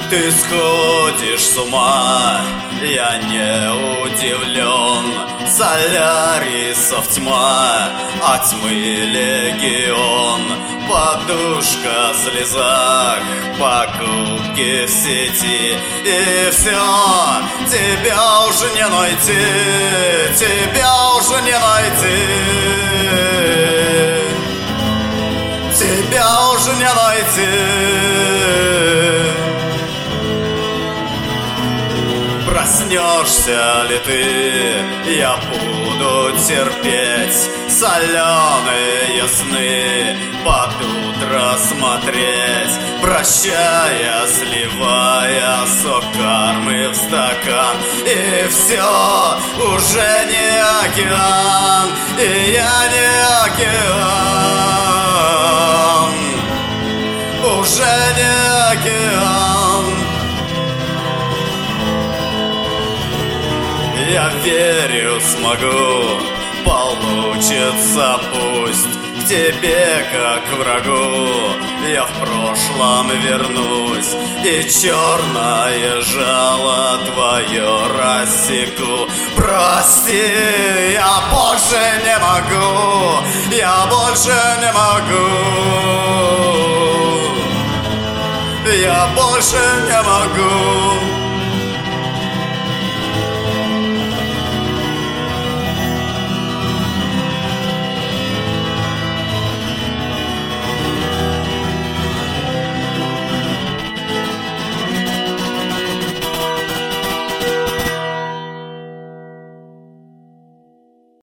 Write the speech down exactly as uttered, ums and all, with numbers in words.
Ты сходишь с ума, я не удивлен. Солярисов тьма, а тьмы легион. Подушка, слезах, покупки в сети. И все, тебя уже не найти, тебя уже не найти, тебя уже не найти. Проснешься ли ты, я буду терпеть соленые сны, под утро смотреть, прощая, сливая сок кармы в стакан. И все, уже не океан, и я не океан, уже не океан. Я верю, смогу, получится пусть. К тебе, как к врагу, я в прошлом вернусь, и черное жало твое рассеку. Прости, я больше не могу, я больше не могу, я больше не могу.